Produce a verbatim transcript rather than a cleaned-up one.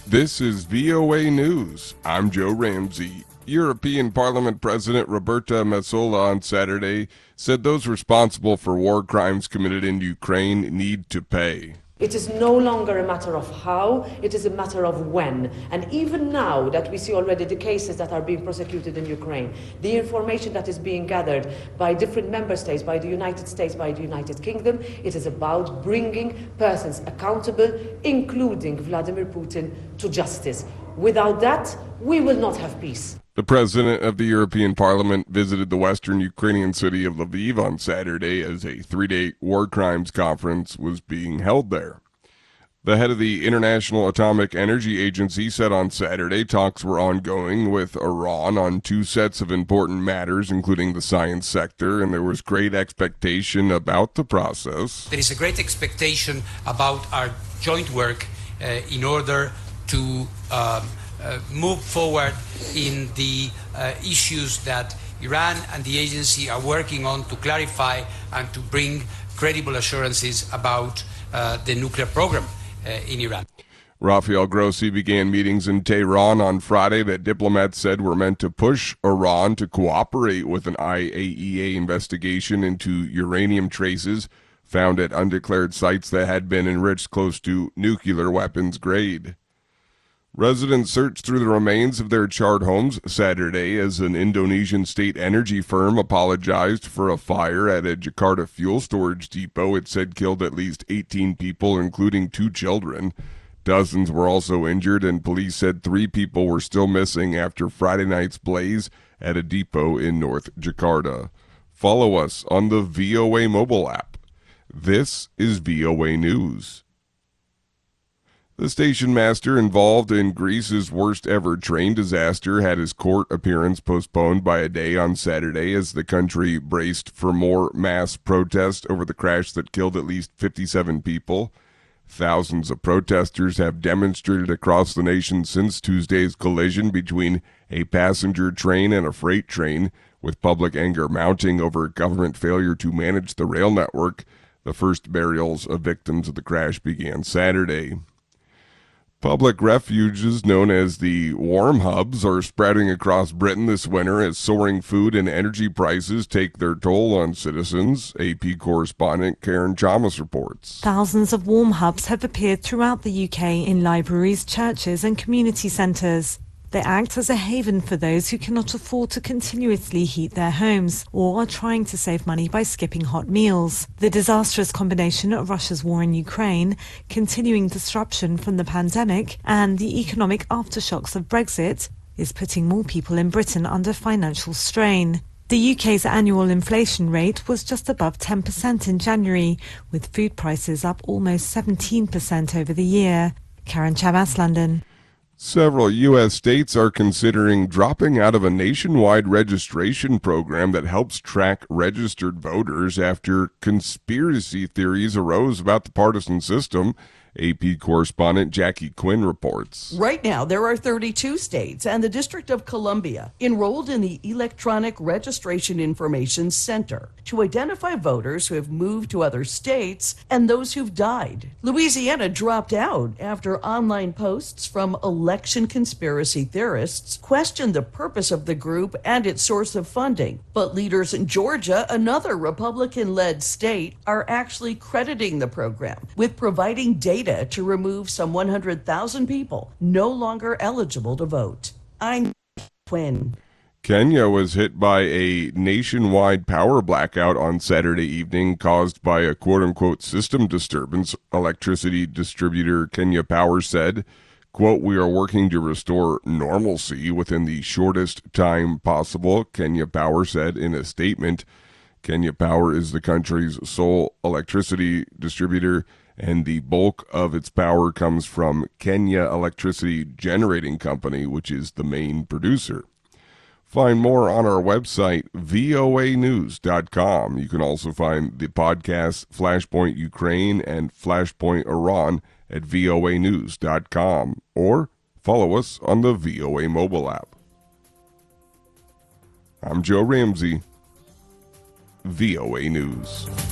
This is V O A News. I'm Joe Ramsey. European Parliament President Roberta Metsola on Saturday said those responsible for war crimes committed in Ukraine need to pay. It is no longer a matter of how, it is a matter of when. And even now that we see already the cases that are being prosecuted in Ukraine, the information that is being gathered by different member states, by the United States, by the United Kingdom, it is about bringing persons accountable, including Vladimir Putin, to justice. Without that, we will not have peace. The president of the European Parliament visited the western Ukrainian city of Lviv on Saturday as a three-day war crimes conference was being held there. The head of the International Atomic Energy Agency said on Saturday talks were ongoing with Iran on two sets of important matters, including the science sector, and there was great expectation about the process. There is a great expectation about our joint work uh, in order to um, Uh, move forward in the uh, issues that Iran and the agency are working on to clarify and to bring credible assurances about uh, the nuclear program uh, in Iran. Rafael Grossi began meetings in Tehran on Friday that diplomats said were meant to push Iran to cooperate with an I A E A investigation into uranium traces found at undeclared sites that had been enriched close to nuclear weapons grade. Residents searched through the remains of their charred homes Saturday as an Indonesian state energy firm apologized for a fire at a Jakarta fuel storage depot it said killed at least eighteen people, including two children. Dozens were also injured, and police said three people were still missing after Friday night's blaze at a depot in North Jakarta. Follow us on the V O A mobile app. This is V O A News. The station master involved in Greece's worst-ever train disaster had his court appearance postponed by a day on Saturday as the country braced for more mass protest over the crash that killed at least fifty-seven people. Thousands of protesters have demonstrated across the nation since Tuesday's collision between a passenger train and a freight train, with public anger mounting over government failure to manage the rail network. The first burials of victims of the crash began Saturday. Public refuges known as the warm hubs are spreading across Britain this winter as soaring food and energy prices take their toll on citizens. A P correspondent Karen Chalmers reports. Thousands of warm hubs have appeared throughout the U K in libraries, churches and community centres. They act as a haven for those who cannot afford to continuously heat their homes or are trying to save money by skipping hot meals. The disastrous combination of Russia's war in Ukraine, continuing disruption from the pandemic, and the economic aftershocks of Brexit is putting more people in Britain under financial strain. The U K's annual inflation rate was just above ten percent in January, with food prices up almost seventeen percent over the year. Karen Chavas, London. Several U S states are considering dropping out of a nationwide registration program that helps track registered voters after conspiracy theories arose about the partisan system. A P correspondent Jackie Quinn reports. Right now, there are thirty-two states and the District of Columbia enrolled in the Electronic Registration Information Center to identify voters who have moved to other states and those who've died. Louisiana dropped out after online posts from election conspiracy theorists questioned the purpose of the group and its source of funding. But leaders in Georgia, another Republican-led state, are actually crediting the program with providing data to remove some one hundred thousand people no longer eligible to vote. I'm Quinn. Kenya was hit by a nationwide power blackout on Saturday evening caused by a quote-unquote system disturbance. Electricity distributor Kenya Power said, quote, "We are working to restore normalcy within the shortest time possible," Kenya Power said in a statement. Kenya Power is the country's sole electricity distributor, and the bulk of its power comes from Kenya Electricity Generating Company, which is the main producer. Find more on our website, V O A news dot com. You can also find the podcasts Flashpoint Ukraine and Flashpoint Iran at V O A news dot com, or follow us on the V O A mobile app. I'm Joe Ramsey, V O A News.